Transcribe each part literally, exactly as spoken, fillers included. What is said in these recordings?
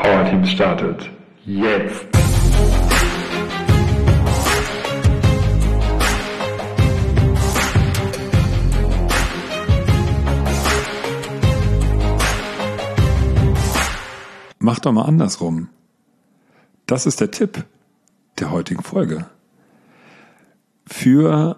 Powerteams startet jetzt. Mach doch mal andersrum. Das ist der Tipp der heutigen Folge. Für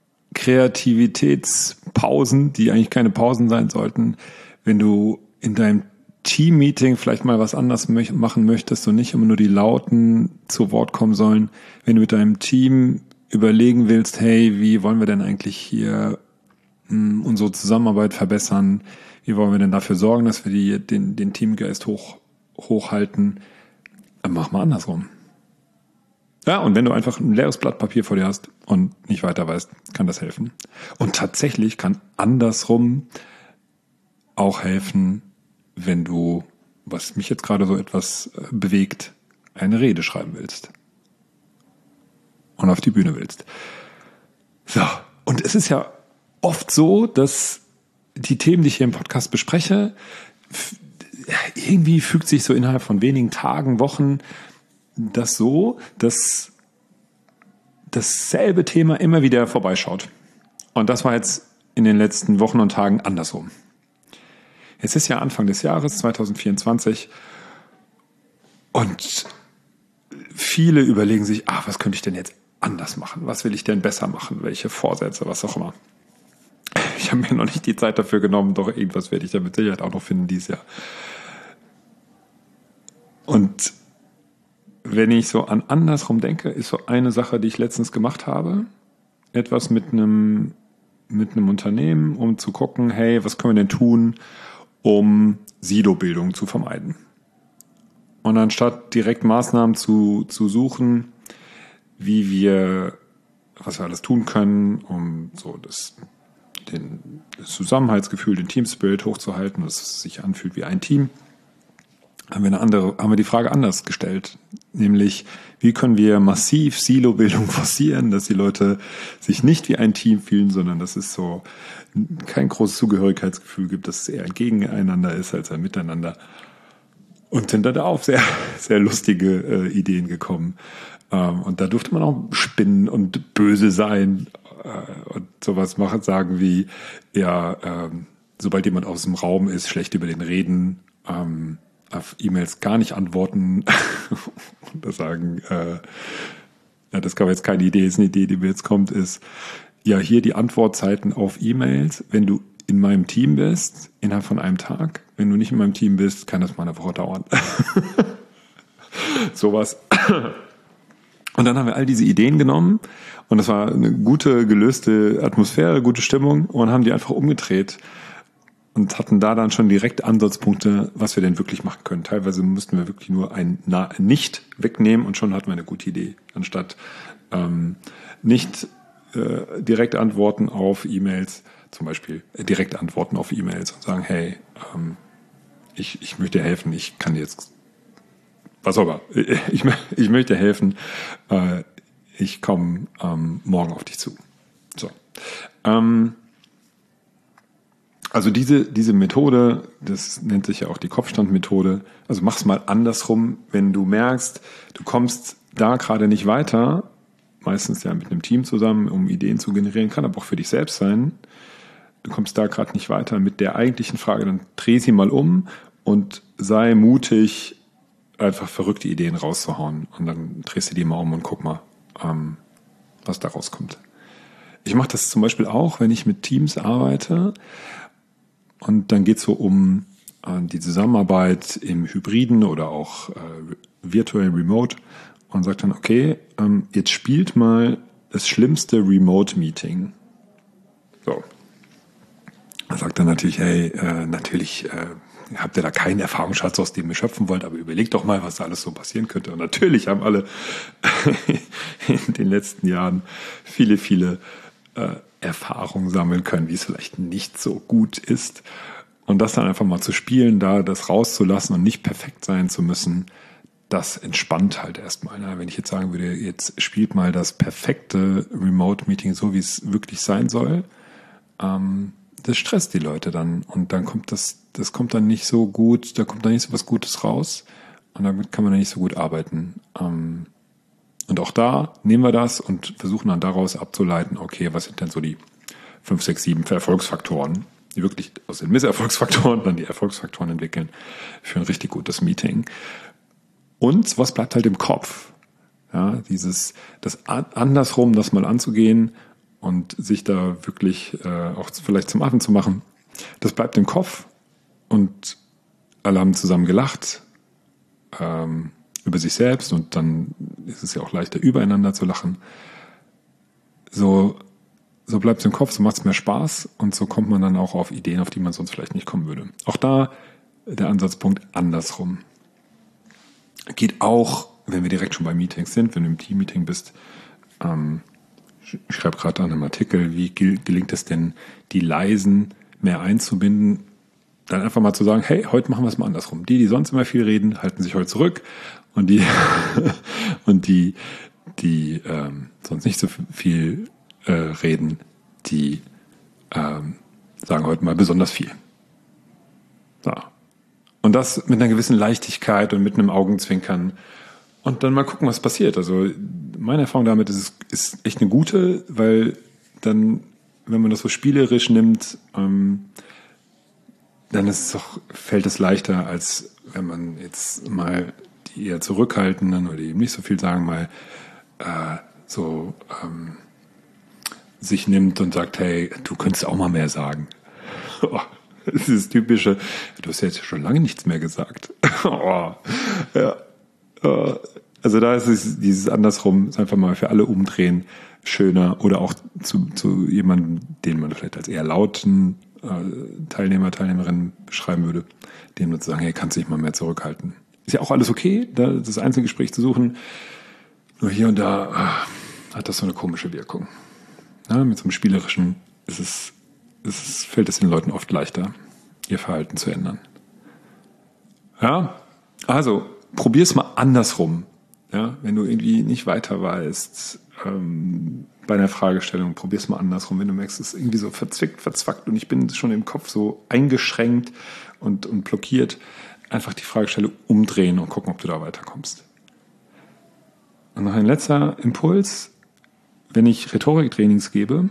Kreativitätspausen, die eigentlich keine Pausen sein sollten, wenn du in deinem Team-Meeting vielleicht mal was anders mö- machen möchtest und nicht immer nur die Lauten zu Wort kommen sollen, wenn du mit deinem Team überlegen willst, hey, wie wollen wir denn eigentlich hier mh, unsere Zusammenarbeit verbessern, wie wollen wir denn dafür sorgen, dass wir die, den, den Teamgeist hoch, hochhalten, dann mach mal andersrum. Ja, und wenn du einfach ein leeres Blatt Papier vor dir hast und nicht weiter weißt, kann das helfen. Und tatsächlich kann andersrum auch helfen, wenn du, was mich jetzt gerade so etwas bewegt, eine Rede schreiben willst und auf die Bühne willst. So, und es ist ja oft so, dass die Themen, die ich hier im Podcast bespreche, irgendwie fügt sich so innerhalb von wenigen Tagen, Wochen das so, dass dasselbe Thema immer wieder vorbeischaut. Und das war jetzt in den letzten Wochen und Tagen andersrum. Es ist ja Anfang des Jahres zwanzig vierundzwanzig und viele überlegen sich, ach, was könnte ich denn jetzt anders machen? Was will ich denn besser machen? Welche Vorsätze, was auch immer. Ich habe mir noch nicht die Zeit dafür genommen, doch irgendwas werde ich da mit Sicherheit auch noch finden dieses Jahr. Und wenn ich so an andersrum denke, ist so eine Sache, die ich letztens gemacht habe, etwas mit einem, mit einem Unternehmen, um zu gucken, hey, was können wir denn tun, um Silobildung zu vermeiden. Und anstatt direkt Maßnahmen zu, zu suchen, wie wir, was wir alles tun können, um so das, den, das Zusammenhaltsgefühl, den Teamspirit hochzuhalten, dass es sich anfühlt wie ein Team, haben wir eine andere, haben wir die Frage anders gestellt. Nämlich, wie können wir massiv Silobildung forcieren, dass die Leute sich nicht wie ein Team fühlen, sondern dass es so kein großes Zugehörigkeitsgefühl gibt, dass es eher ein Gegeneinander ist als ein Miteinander. Und sind dann da auf sehr, sehr lustige äh, Ideen gekommen. Ähm, und da durfte man auch spinnen und böse sein äh, und sowas machen, sagen wie, ja, ähm, sobald jemand aus dem Raum ist, schlecht über den reden, ähm, auf E-Mails gar nicht antworten und das sagen, äh, ja, das gab jetzt keine Idee, ist eine Idee, die mir jetzt kommt, ist, ja, hier die Antwortzeiten auf E-Mails, wenn du in meinem Team bist, innerhalb von einem Tag, wenn du nicht in meinem Team bist, kann das mal eine Woche dauern. Sowas. Und dann haben wir all diese Ideen genommen und das war eine gute, gelöste Atmosphäre, gute Stimmung und haben die einfach umgedreht. Und hatten da dann schon direkt Ansatzpunkte, was wir denn wirklich machen können. Teilweise mussten wir wirklich nur ein Na- Nicht wegnehmen und schon hatten wir eine gute Idee. Anstatt ähm, nicht äh, direkt antworten auf E-Mails, zum Beispiel äh, direkt antworten auf E-Mails und sagen, hey, ähm, ich, ich möchte helfen, ich kann jetzt, was auch immer, ich, ich möchte helfen, äh, ich komme ähm, morgen auf dich zu. So. Ähm, Also diese, diese Methode, das nennt sich ja auch die Kopfstandmethode, also mach's mal andersrum, wenn du merkst, du kommst da gerade nicht weiter, meistens ja mit einem Team zusammen, um Ideen zu generieren, kann aber auch für dich selbst sein, du kommst da gerade nicht weiter mit der eigentlichen Frage, dann dreh sie mal um und sei mutig, einfach verrückte Ideen rauszuhauen und dann drehst du die mal um und guck mal, ähm, was da rauskommt. Ich mache das zum Beispiel auch, wenn ich mit Teams arbeite. Und dann geht es so um äh, die Zusammenarbeit im Hybriden oder auch äh, virtuell Remote und sagt dann, okay, ähm, jetzt spielt mal das schlimmste Remote-Meeting. So. Er sagt dann natürlich, hey, äh, natürlich äh, habt ihr da keinen Erfahrungsschatz, aus dem ihr schöpfen wollt, aber überlegt doch mal, was da alles so passieren könnte. Und natürlich haben alle in den letzten Jahren viele, viele äh, Erfahrungen sammeln können, wie es vielleicht nicht so gut ist. Und das dann einfach mal zu spielen, da das rauszulassen und nicht perfekt sein zu müssen, das entspannt halt erstmal. Ne? Wenn ich jetzt sagen würde, jetzt spielt mal das perfekte Remote-Meeting so, wie es wirklich sein soll, ähm, das stresst die Leute dann. Und dann kommt das, das kommt dann nicht so gut, da kommt dann nicht so was Gutes raus. und damit kann man ja nicht so gut arbeiten. Ähm, und auch da nehmen wir das und versuchen dann daraus abzuleiten, okay, was sind denn so die fünf, sechs, sieben Erfolgsfaktoren, die wirklich aus den Misserfolgsfaktoren dann die Erfolgsfaktoren entwickeln für ein richtig gutes Meeting. Und was bleibt halt im Kopf? Ja, dieses, das andersrum, das mal anzugehen und sich da wirklich äh, auch vielleicht zum Affen zu machen, das bleibt im Kopf und alle haben zusammen gelacht ähm, über sich selbst und dann ist es ja auch leichter, übereinander zu lachen. So, so bleibt es im Kopf, so macht es mehr Spaß und so kommt man dann auch auf Ideen, auf die man sonst vielleicht nicht kommen würde. Auch da der Ansatzpunkt andersrum. Geht auch, wenn wir direkt schon bei Meetings sind, wenn du im Team-Meeting bist. Ähm, ich schreibe gerade an einem Artikel, wie gelingt es denn, die Leisen mehr einzubinden? Dann einfach mal zu sagen, hey, heute machen wir es mal andersrum. Die, die sonst immer viel reden, halten sich heute zurück und die und die, die ähm, sonst nicht so viel äh, reden, die ähm, sagen heute mal besonders viel. So. Und das mit einer gewissen Leichtigkeit und mit einem Augenzwinkern und dann mal gucken, was passiert. Also meine Erfahrung damit ist, ist echt eine gute, weil dann, wenn man das so spielerisch nimmt, ähm, dann ist es auch, fällt es leichter, als wenn man jetzt mal die eher zurückhaltenden oder die eben nicht so viel sagen, mal äh, so ähm, sich nimmt und sagt, hey, du könntest auch mal mehr sagen. Das ist das Typische, du hast ja jetzt schon lange nichts mehr gesagt. Oh, ja. Also da ist es dieses andersrum, ist einfach mal für alle umdrehen, schöner oder auch zu, zu jemandem, den man vielleicht als eher lauten äh, Teilnehmer, Teilnehmerin beschreiben würde, dem nur zu sagen, hey, kannst du dich mal mehr zurückhalten. Ist ja auch alles okay, da das Einzelgespräch zu suchen, nur hier und da äh, hat das so eine komische Wirkung. Ja, mit so einem spielerischen ist es Es fällt es den Leuten oft leichter, ihr Verhalten zu ändern. Ja, also probier's mal andersrum. Ja, wenn du irgendwie nicht weiter weißt ähm, bei einer Fragestellung, probier's mal andersrum. Wenn du merkst, es ist irgendwie so verzwickt, verzwackt und ich bin schon im Kopf so eingeschränkt und, und blockiert, einfach die Fragestellung umdrehen und gucken, ob du da weiterkommst. Und noch ein letzter Impuls. Wenn ich Rhetoriktrainings gebe,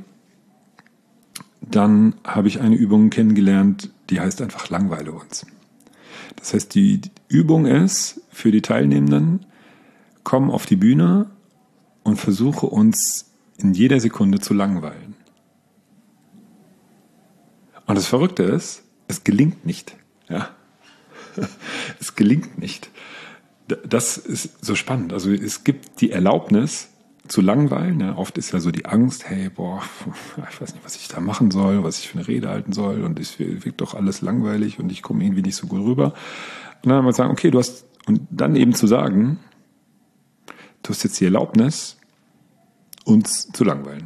dann habe ich eine Übung kennengelernt, die heißt einfach Langweile uns. Das heißt, die Übung ist für die Teilnehmenden, komm auf die Bühne und versuche uns in jeder Sekunde zu langweilen. Und das Verrückte ist, es gelingt nicht. Ja? Es gelingt nicht. Das ist so spannend. Also es gibt die Erlaubnis, zu langweilen. Ja, oft ist ja so die Angst, hey, boah, ich weiß nicht, was ich da machen soll, was ich für eine Rede halten soll und es wirkt doch alles langweilig und ich komme irgendwie nicht so gut rüber. Und dann mal sagen, okay, du hast, und dann eben zu sagen, du hast jetzt die Erlaubnis, uns zu langweilen.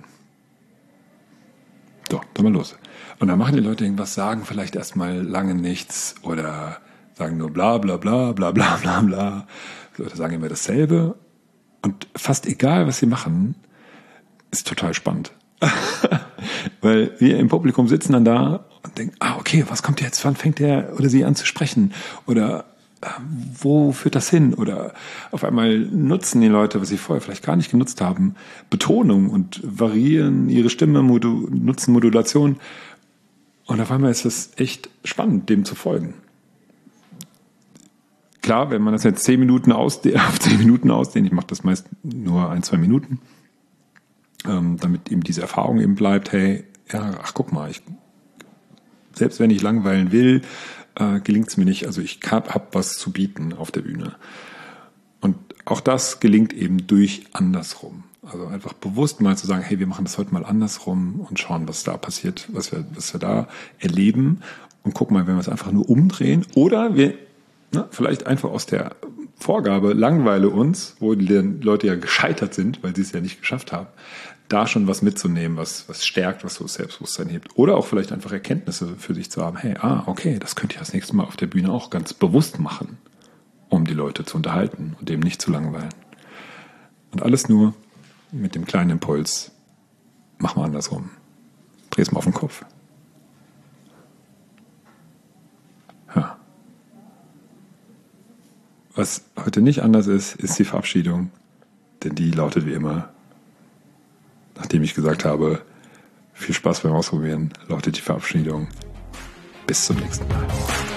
So, dann mal los. Und dann machen die Leute irgendwas, sagen vielleicht erstmal lange nichts oder sagen nur bla bla bla bla bla bla bla oder sagen immer dasselbe. Und fast egal, was sie machen, ist total spannend. Weil wir im Publikum sitzen dann da und denken, ah, okay, was kommt jetzt? Wann fängt der oder sie an zu sprechen? Oder äh, wo führt das hin? Oder auf einmal nutzen die Leute, was sie vorher vielleicht gar nicht genutzt haben, Betonung und variieren ihre Stimme, modu- nutzen Modulation. Und auf einmal ist es echt spannend, dem zu folgen. Klar, wenn man das jetzt zehn Minuten ausdehnt, auf zehn Minuten ausdehnt, ich mache das meist nur ein, zwei Minuten, ähm, damit eben diese Erfahrung eben bleibt, hey, ja, ach guck mal, ich, selbst wenn ich langweilen will, äh, gelingt es mir nicht, also ich habe hab was zu bieten auf der Bühne. Und auch das gelingt eben durch andersrum. Also einfach bewusst mal zu sagen, hey, wir machen das heute mal andersrum und schauen, was da passiert, was wir, was wir da erleben und gucken mal, wenn wir es einfach nur umdrehen oder wir Na, vielleicht einfach aus der Vorgabe, langweile uns, wo die Leute ja gescheitert sind, weil sie es ja nicht geschafft haben, da schon was mitzunehmen, was, was stärkt, was so das Selbstbewusstsein hebt. Oder auch vielleicht einfach Erkenntnisse für sich zu haben. Hey, ah, okay, das könnte ich das nächste Mal auf der Bühne auch ganz bewusst machen, um die Leute zu unterhalten und eben nicht zu langweilen. Und alles nur mit dem kleinen Impuls, mach mal andersrum. Dreh es mal auf den Kopf. Ja. Was heute nicht anders ist, ist die Verabschiedung. Denn die lautet wie immer, nachdem ich gesagt habe, viel Spaß beim Ausprobieren, lautet die Verabschiedung. Bis zum nächsten Mal.